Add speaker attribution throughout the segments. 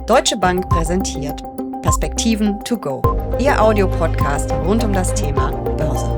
Speaker 1: Deutsche Bank präsentiert Perspektiven to go, Ihr Audiopodcast rund um das Thema Börse.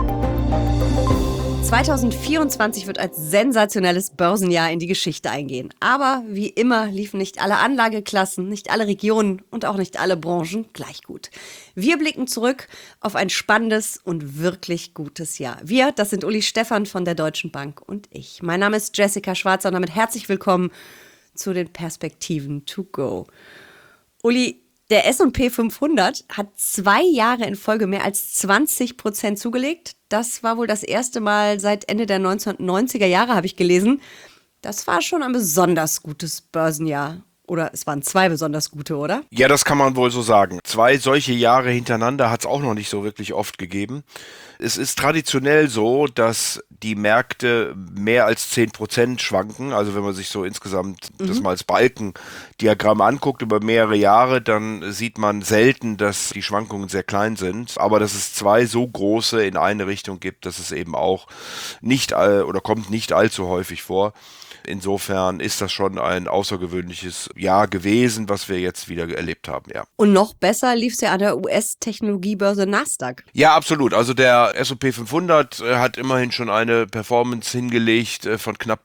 Speaker 1: 2024 wird als sensationelles Börsenjahr in die Geschichte eingehen. Aber wie immer liefen nicht alle Anlageklassen, nicht alle Regionen und auch nicht alle Branchen gleich gut. Wir blicken zurück auf ein spannendes und wirklich gutes Jahr. Wir, das sind Uli Stephan von der Deutschen Bank und ich. Mein Name ist Jessica Schwarzer und damit herzlich willkommen zu den Perspektiven to go. Uli, der S&P 500 hat 2 Jahre in Folge mehr als 20% zugelegt. Das war wohl das erste Mal seit Ende der 1990er Jahre, habe ich gelesen. Das war schon ein besonders gutes Börsenjahr. Oder es waren 2 besonders gute, oder?
Speaker 2: Ja, das kann man wohl so sagen. 2 solche Jahre hintereinander hat es auch noch nicht so wirklich oft gegeben. Es ist traditionell so, dass die Märkte mehr als 10% schwanken. Also wenn man sich so insgesamt das mal als Balkendiagramm anguckt über mehrere Jahre, dann sieht man selten, dass die Schwankungen sehr klein sind. Aber dass es 2 so große in eine Richtung gibt, dass es eben auch nicht oder kommt nicht allzu häufig vor. Insofern ist das schon ein außergewöhnliches Jahr gewesen, was wir jetzt wieder erlebt haben, ja.
Speaker 1: Und noch besser lief es ja an der US-Technologiebörse Nasdaq.
Speaker 2: Ja, absolut. Also der S&P 500 hat immerhin schon eine Performance hingelegt von knapp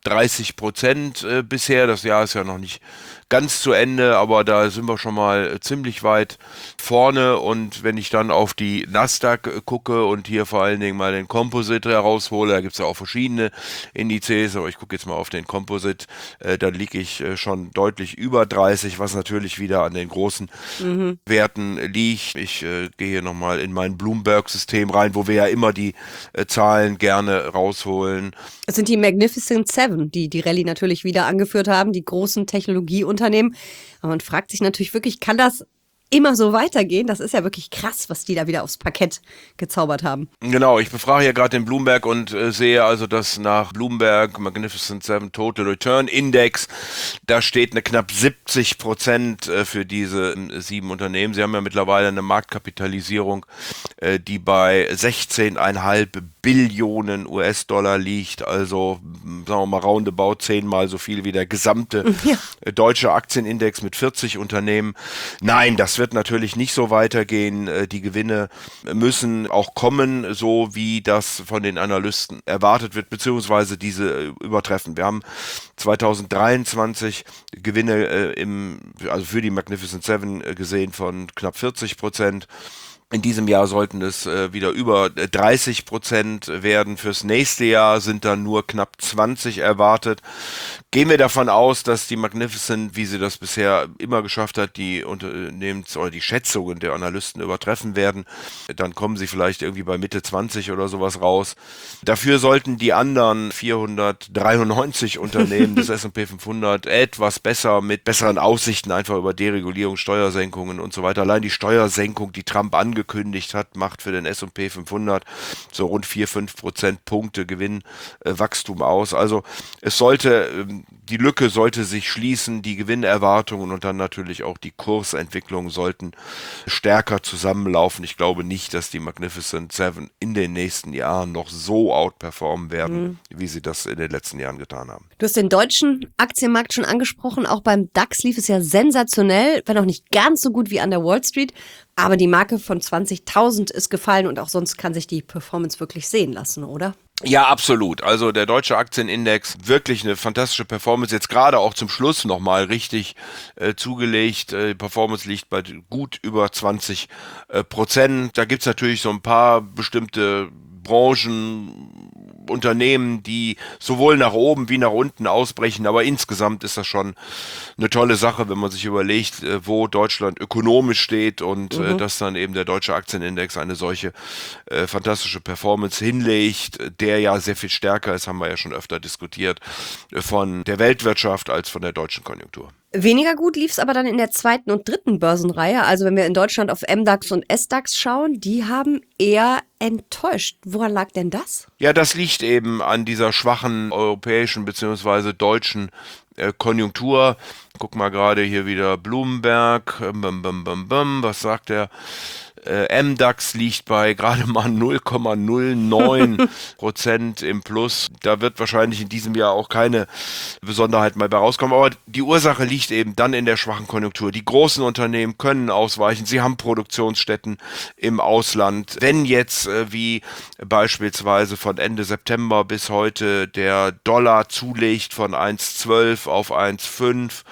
Speaker 2: 30% bisher. Das Jahr ist ja noch nicht ganz zu Ende, aber da sind wir schon mal ziemlich weit vorne. Und wenn ich dann auf die Nasdaq gucke und hier vor allen Dingen mal den Composite heraushole, da gibt es ja auch verschiedene Indizes, aber ich gucke jetzt mal auf den Composite, dann liege ich schon deutlich über 30, was natürlich wieder an den großen Werten liegt. Ich gehe hier nochmal in mein Bloomberg-System rein, wo wir ja immer die Zahlen gerne rausholen.
Speaker 1: Es sind die Magnificent Seven, die die Rallye natürlich wieder angeführt haben, die großen Technologieunternehmen. Aber man fragt sich natürlich wirklich, kann das immer so weitergehen? Das ist ja wirklich krass, was die da wieder aufs Parkett gezaubert haben.
Speaker 2: Genau, ich befrage hier gerade den Bloomberg und sehe also, dass nach Bloomberg Magnificent Seven Total Return Index, da steht eine knapp 70% für diese 7 Unternehmen. Sie haben ja mittlerweile eine Marktkapitalisierung, die bei 16,5 Billionen US-Dollar liegt, also sagen wir mal roundabout 10-mal so viel wie der gesamte deutsche Aktienindex mit 40 Unternehmen. Nein, das wird natürlich nicht so weitergehen. Die Gewinne müssen auch kommen, so wie das von den Analysten erwartet wird, beziehungsweise diese übertreffen. Wir haben 2023 Gewinne also für die Magnificent Seven gesehen von knapp 40%. In diesem Jahr sollten es wieder über 30% werden. Fürs nächste Jahr sind dann nur knapp 20 erwartet. Gehen wir davon aus, dass die Magnificent, wie sie das bisher immer geschafft hat, die oder die Schätzungen der Analysten übertreffen werden. Dann kommen sie vielleicht irgendwie bei Mitte 20 oder sowas raus. Dafür sollten die anderen 493 Unternehmen des S&P 500 etwas besser, mit besseren Aussichten, einfach über Deregulierung, Steuersenkungen und so weiter. Allein die Steuersenkung, die Trump angekündigt hat, macht für den S&P 500 so rund 4-5% Punkte Gewinnwachstum aus. Also die Lücke sollte sich schließen, die Gewinnerwartungen und dann natürlich auch die Kursentwicklung sollten stärker zusammenlaufen. Ich glaube nicht, dass die Magnificent Seven in den nächsten Jahren noch so outperformen werden, wie sie das in den letzten Jahren getan haben.
Speaker 1: Du hast den deutschen Aktienmarkt schon angesprochen. Auch beim DAX lief es ja sensationell, wenn auch nicht ganz so gut wie an der Wall Street. Aber die Marke von 20.000 ist gefallen und auch sonst kann sich die Performance wirklich sehen lassen, oder?
Speaker 2: Ja, absolut. Also der deutsche Aktienindex, wirklich eine fantastische Performance. Jetzt gerade auch zum Schluss nochmal richtig zugelegt. Die Performance liegt bei gut über 20%. Da gibt's natürlich so ein paar bestimmte Branchen, Unternehmen, die sowohl nach oben wie nach unten ausbrechen, aber insgesamt ist das schon eine tolle Sache, wenn man sich überlegt, wo Deutschland ökonomisch steht und dass dann eben der deutsche Aktienindex eine solche fantastische Performance hinlegt, der ja sehr viel stärker ist, haben wir ja schon öfter diskutiert, von der Weltwirtschaft als von der deutschen Konjunktur.
Speaker 1: Weniger gut lief es aber dann in der 2. und 3. Börsenreihe. Also wenn wir in Deutschland auf MDAX und SDAX schauen, die haben eher enttäuscht. Woran lag denn das?
Speaker 2: Ja, das liegt eben an dieser schwachen europäischen bzw. deutschen Konjunktur. Guck mal gerade hier wieder Bloomberg. Was sagt er? MDAX liegt bei gerade mal 0,09% im Plus. Da wird wahrscheinlich in diesem Jahr auch keine Besonderheit mehr bei rauskommen. Aber die Ursache liegt eben dann in der schwachen Konjunktur. Die großen Unternehmen können ausweichen. Sie haben Produktionsstätten im Ausland. Wenn jetzt, wie beispielsweise von Ende September bis heute, der Dollar zulegt von 1,12 auf 1,5,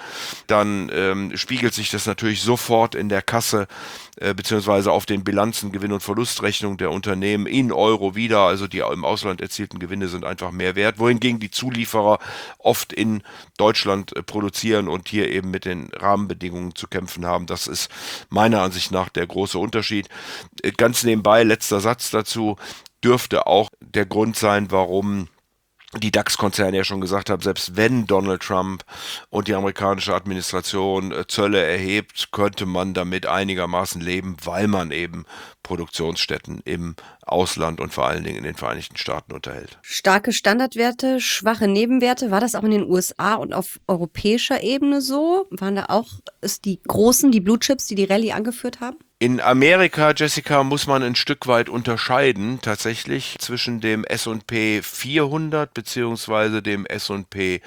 Speaker 2: dann spiegelt sich das natürlich sofort in der Kasse beziehungsweise auf den Bilanzen, Gewinn- und Verlustrechnungen der Unternehmen in Euro wieder. Also die im Ausland erzielten Gewinne sind einfach mehr wert, wohingegen die Zulieferer oft in Deutschland produzieren und hier eben mit den Rahmenbedingungen zu kämpfen haben. Das ist meiner Ansicht nach der große Unterschied. Ganz nebenbei, letzter Satz dazu, dürfte auch der Grund sein, warum die DAX-Konzerne ja schon gesagt haben, selbst wenn Donald Trump und die amerikanische Administration Zölle erhebt, könnte man damit einigermaßen leben, weil man eben Produktionsstätten im Ausland und vor allen Dingen in den Vereinigten Staaten unterhält.
Speaker 1: Starke Standardwerte, schwache Nebenwerte. War das auch in den USA und auf europäischer Ebene so? Waren da auch die Großen, die Blue Chips, die Rallye angeführt haben?
Speaker 2: In Amerika, Jessica, muss man ein Stück weit unterscheiden tatsächlich zwischen dem S&P 400 beziehungsweise dem S&P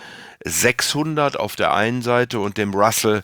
Speaker 2: 600 auf der einen Seite und dem Russell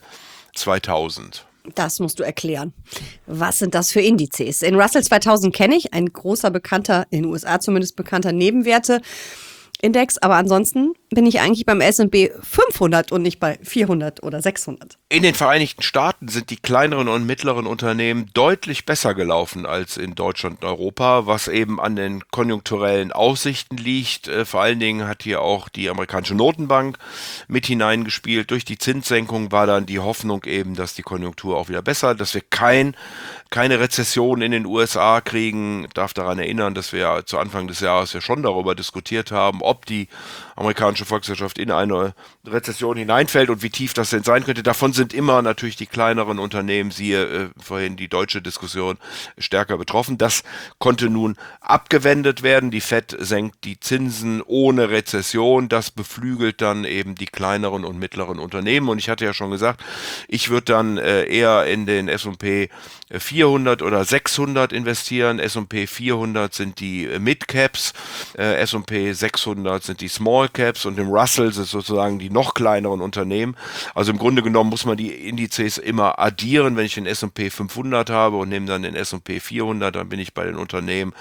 Speaker 2: 2000.
Speaker 1: Das musst du erklären. Was sind das für Indizes? Den Russell 2000 kenne ich, ein großer bekannter, in den USA zumindest bekannter Nebenwerte-Index, aber ansonsten bin ich eigentlich beim S&P 500 und nicht bei 400 oder 600.
Speaker 2: In den Vereinigten Staaten sind die kleineren und mittleren Unternehmen deutlich besser gelaufen als in Deutschland und Europa, was eben an den konjunkturellen Aussichten liegt. Vor allen Dingen hat hier auch die amerikanische Notenbank mit hineingespielt. Durch die Zinssenkung war dann die Hoffnung eben, dass die Konjunktur auch wieder besser, dass wir keine Rezession in den USA kriegen. Ich darf daran erinnern, dass wir zu Anfang des Jahres ja schon darüber diskutiert haben, ob die amerikanische Volkswirtschaft in eine Rezession hineinfällt und wie tief das denn sein könnte. Davon sind immer natürlich die kleineren Unternehmen, siehe vorhin die deutsche Diskussion, stärker betroffen. Das konnte nun abgewendet werden. Die Fed senkt die Zinsen ohne Rezession. Das beflügelt dann eben die kleineren und mittleren Unternehmen. Und ich hatte ja schon gesagt, ich würde dann eher in den S&P 400 oder 600 investieren. S&P 400 sind die Mid-Caps, S&P 600 sind die Small-Caps und im Russell sind sozusagen die noch kleineren Unternehmen. Also im Grunde genommen muss man die Indizes immer addieren. Wenn ich den S&P 500 habe und nehme dann den S&P 400, dann bin ich bei den Unternehmen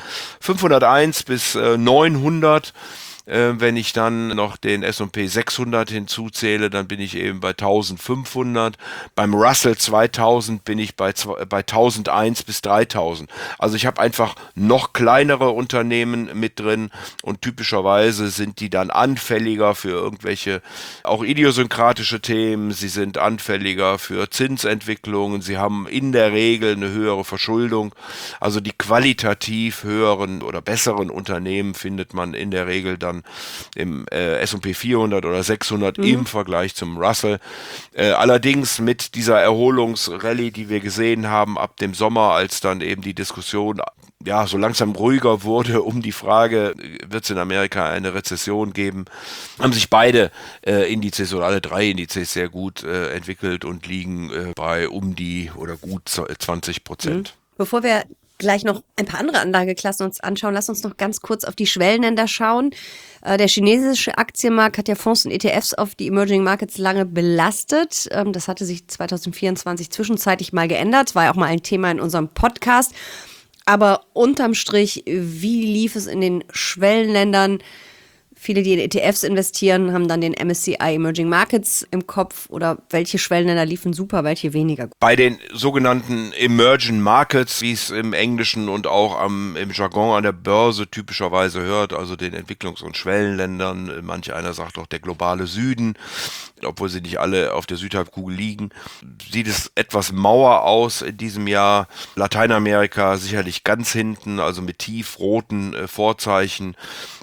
Speaker 2: 501 bis 900. Wenn ich dann noch den S&P 600 hinzuzähle, dann bin ich eben bei 1500. Beim Russell 2000 bin ich bei 1001 bis 3000. Also ich habe einfach noch kleinere Unternehmen mit drin und typischerweise sind die dann anfälliger für irgendwelche auch idiosynkratische Themen. Sie sind anfälliger für Zinsentwicklungen. Sie haben in der Regel eine höhere Verschuldung. Also die qualitativ höheren oder besseren Unternehmen findet man in der Regel dann im S&P 400 oder 600 im Vergleich zum Russell. Allerdings mit dieser Erholungsrallye, die wir gesehen haben ab dem Sommer, als dann eben die Diskussion ja so langsam ruhiger wurde um die Frage, wird es in Amerika eine Rezession geben, haben sich beide Indizes oder alle drei Indizes sehr gut entwickelt und liegen bei um die oder gut 20%.
Speaker 1: Bevor wir gleich noch ein paar andere Anlageklassen uns anschauen, lass uns noch ganz kurz auf die Schwellenländer schauen. Der chinesische Aktienmarkt hat ja Fonds und ETFs auf die Emerging Markets lange belastet. Das hatte sich 2024 zwischenzeitlich mal geändert. War ja auch mal ein Thema in unserem Podcast. Aber unterm Strich, wie lief es in den Schwellenländern? Viele, die in ETFs investieren, haben dann den MSCI Emerging Markets im Kopf. Oder welche Schwellenländer liefen super, welche weniger gut?
Speaker 2: Bei den sogenannten Emerging Markets, wie es im Englischen und auch im Jargon an der Börse typischerweise hört, also den Entwicklungs- und Schwellenländern, manch einer sagt auch der globale Süden, obwohl sie nicht alle auf der Südhalbkugel liegen, sieht es etwas mauer aus in diesem Jahr. Lateinamerika sicherlich ganz hinten, also mit tiefroten Vorzeichen.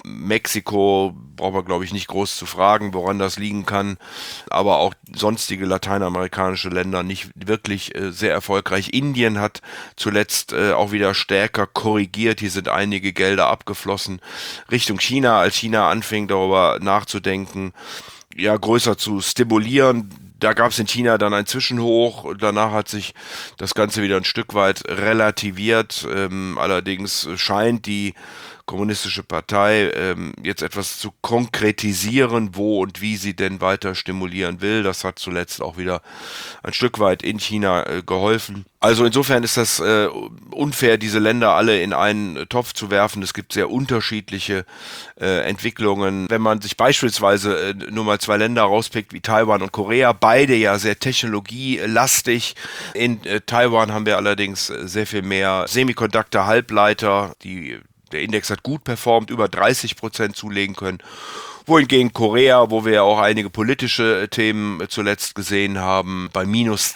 Speaker 2: Mexiko braucht man, glaube ich, nicht groß zu fragen, woran das liegen kann. Aber auch sonstige lateinamerikanische Länder nicht wirklich sehr erfolgreich. Indien hat zuletzt auch wieder stärker korrigiert. Hier sind einige Gelder abgeflossen Richtung China, als China anfing, darüber nachzudenken, ja, größer zu stimulieren. Da gab es in China dann ein Zwischenhoch. Danach hat sich das Ganze wieder ein Stück weit relativiert. Allerdings scheint die Kommunistische Partei jetzt etwas zu konkretisieren, wo und wie sie denn weiter stimulieren will. Das hat zuletzt auch wieder ein Stück weit in China geholfen. Also insofern ist das unfair, diese Länder alle in einen Topf zu werfen. Es gibt sehr unterschiedliche Entwicklungen. Wenn man sich beispielsweise nur mal zwei Länder rauspickt wie Taiwan und Korea, beide ja sehr technologielastig. In Taiwan haben wir allerdings sehr viel mehr Semiconductor, Halbleiter, der Index hat gut performt, über 30% zulegen können. Wohingegen Korea, wo wir ja auch einige politische Themen zuletzt gesehen haben, bei minus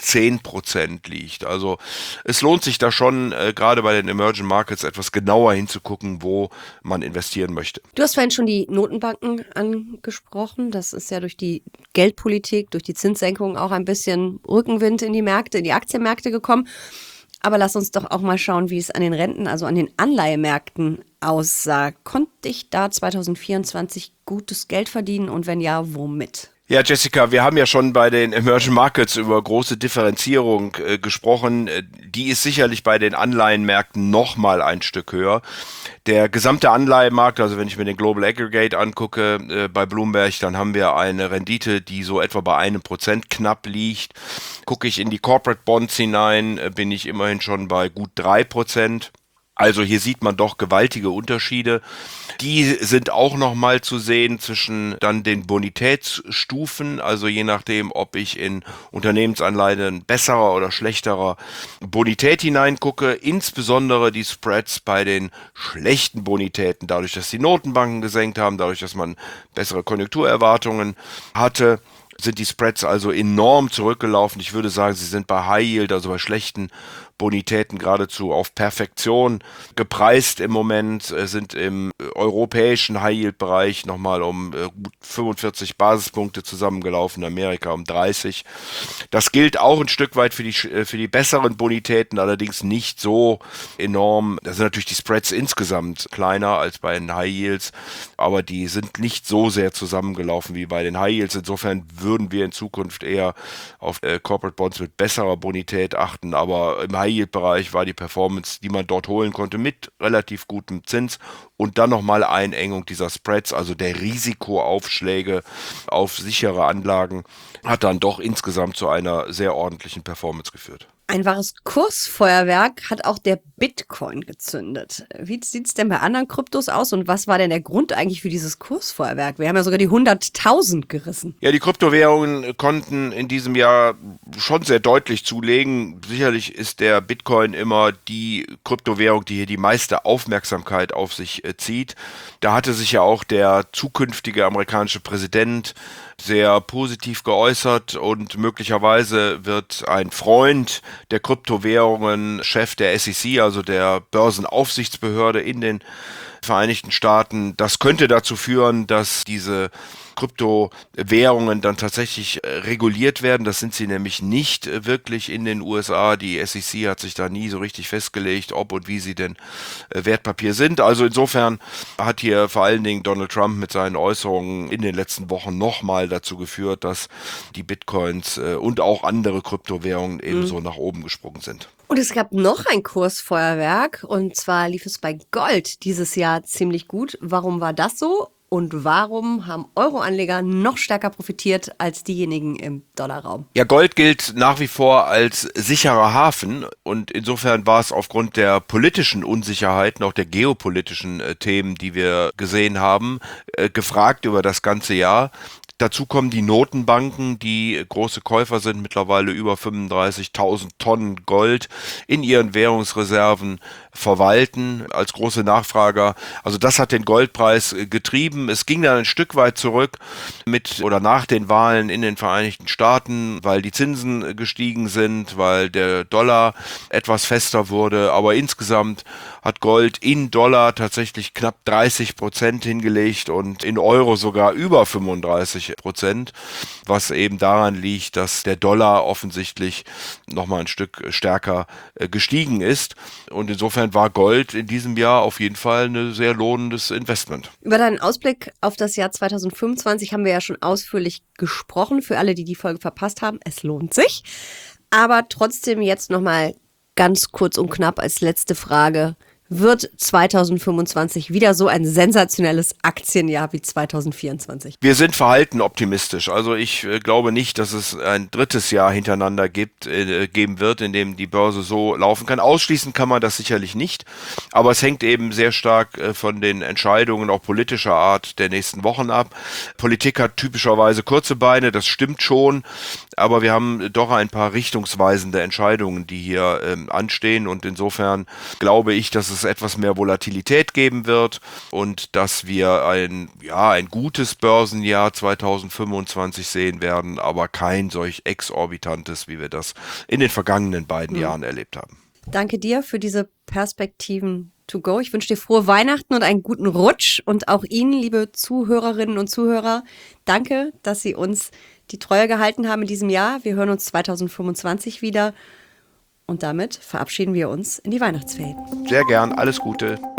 Speaker 2: 10% liegt. Also es lohnt sich da schon, gerade bei den Emerging Markets, etwas genauer hinzugucken, wo man investieren möchte.
Speaker 1: Du hast vorhin schon die Notenbanken angesprochen. Das ist ja durch die Geldpolitik, durch die Zinssenkung auch ein bisschen Rückenwind in die Märkte, in die Aktienmärkte gekommen. Aber lass uns doch auch mal schauen, wie es an den Renten, also an den Anleihemärkten aussah. Konnte ich da 2024 gutes Geld verdienen und wenn ja, womit?
Speaker 2: Ja, Jessica, wir haben ja schon bei den Emerging Markets über große Differenzierung gesprochen. Die ist sicherlich bei den Anleihenmärkten noch mal ein Stück höher. Der gesamte Anleihemarkt, also wenn ich mir den Global Aggregate angucke bei Bloomberg, dann haben wir eine Rendite, die so etwa bei 1% knapp liegt. Gucke ich in die Corporate Bonds hinein, bin ich immerhin schon bei gut 3%. Also hier sieht man doch gewaltige Unterschiede. Die sind auch nochmal zu sehen zwischen dann den Bonitätsstufen, also je nachdem, ob ich in Unternehmensanleihen besserer oder schlechterer Bonität hineingucke, insbesondere die Spreads bei den schlechten Bonitäten, dadurch, dass die Notenbanken gesenkt haben, dadurch, dass man bessere Konjunkturerwartungen hatte, sind die Spreads also enorm zurückgelaufen. Ich würde sagen, sie sind bei High Yield, also bei schlechten Bonitäten geradezu auf Perfektion gepreist im Moment, sind im europäischen High-Yield-Bereich nochmal um gut 45 Basispunkte zusammengelaufen, in Amerika um 30. Das gilt auch ein Stück weit für die besseren Bonitäten, allerdings nicht so enorm. Da sind natürlich die Spreads insgesamt kleiner als bei den High-Yields, aber die sind nicht so sehr zusammengelaufen wie bei den High-Yields. Insofern würden wir in Zukunft eher auf Corporate Bonds mit besserer Bonität achten, aber im High-Yield-Bereich war die Performance, die man dort holen konnte, mit relativ gutem Zins und dann nochmal Einengung dieser Spreads, also der Risikoaufschläge auf sichere Anlagen, hat dann doch insgesamt zu einer sehr ordentlichen Performance geführt.
Speaker 1: Ein wahres Kursfeuerwerk hat auch der Bitcoin gezündet. Wie sieht es denn bei anderen Kryptos aus und was war denn der Grund eigentlich für dieses Kursfeuerwerk? Wir haben ja sogar die 100.000 gerissen.
Speaker 2: Ja, die Kryptowährungen konnten in diesem Jahr schon sehr deutlich zulegen. Sicherlich ist der Bitcoin immer die Kryptowährung, die hier die meiste Aufmerksamkeit auf sich zieht. Da hatte sich ja auch der zukünftige amerikanische Präsident sehr positiv geäußert und möglicherweise wird ein Freund der Kryptowährungen Chef der SEC, also der Börsenaufsichtsbehörde in den Vereinigten Staaten. Das könnte dazu führen, dass diese Kryptowährungen dann tatsächlich reguliert werden. Das sind sie nämlich nicht wirklich in den USA. Die SEC hat sich da nie so richtig festgelegt, ob und wie sie denn Wertpapier sind. Also insofern hat hier vor allen Dingen Donald Trump mit seinen Äußerungen in den letzten Wochen nochmal dazu geführt, dass die Bitcoins und auch andere Kryptowährungen ebenso nach oben gesprungen sind.
Speaker 1: Und es gab noch ein Kursfeuerwerk und zwar lief es bei Gold dieses Jahr ziemlich gut. Warum war das so? Und warum haben Euroanleger noch stärker profitiert als diejenigen im Dollarraum?
Speaker 2: Ja, Gold gilt nach wie vor als sicherer Hafen und insofern war es aufgrund der politischen Unsicherheiten, auch der geopolitischen Themen, die wir gesehen haben, gefragt über das ganze Jahr. Dazu kommen die Notenbanken, die große Käufer sind, mittlerweile über 35.000 Tonnen Gold in ihren Währungsreserven verwalten als große Nachfrager. Also das hat den Goldpreis getrieben. Es ging dann ein Stück weit zurück mit oder nach den Wahlen in den Vereinigten Staaten, weil die Zinsen gestiegen sind, weil der Dollar etwas fester wurde. Aber insgesamt hat Gold in Dollar tatsächlich knapp 30% hingelegt und in Euro sogar über 35%. 25%, was eben daran liegt, dass der Dollar offensichtlich nochmal ein Stück stärker gestiegen ist. Und insofern war Gold in diesem Jahr auf jeden Fall ein sehr lohnendes Investment.
Speaker 1: Über deinen Ausblick auf das Jahr 2025 haben wir ja schon ausführlich gesprochen. Für alle, die die Folge verpasst haben, es lohnt sich. Aber trotzdem jetzt nochmal ganz kurz und knapp als letzte Frage. Wird 2025 wieder so ein sensationelles Aktienjahr wie 2024?
Speaker 2: Wir sind verhalten optimistisch. Also ich glaube nicht, dass es ein drittes Jahr hintereinander geben wird, in dem die Börse so laufen kann. Ausschließen kann man das sicherlich nicht. Aber es hängt eben sehr stark von den Entscheidungen auch politischer Art der nächsten Wochen ab. Politik hat typischerweise kurze Beine, das stimmt schon. Aber wir haben doch ein paar richtungsweisende Entscheidungen, die hier anstehen. Und insofern glaube ich, dass es etwas mehr Volatilität geben wird und dass wir ein gutes Börsenjahr 2025 sehen werden, aber kein solch exorbitantes, wie wir das in den vergangenen beiden Jahren erlebt haben.
Speaker 1: Danke dir für diese Perspektiven to go. Ich wünsche dir frohe Weihnachten und einen guten Rutsch und auch Ihnen, liebe Zuhörerinnen und Zuhörer, danke, dass Sie uns die Treue gehalten haben in diesem Jahr. Wir hören uns 2025 wieder. Und damit verabschieden wir uns in die Weihnachtsferien.
Speaker 2: Sehr gern, alles Gute.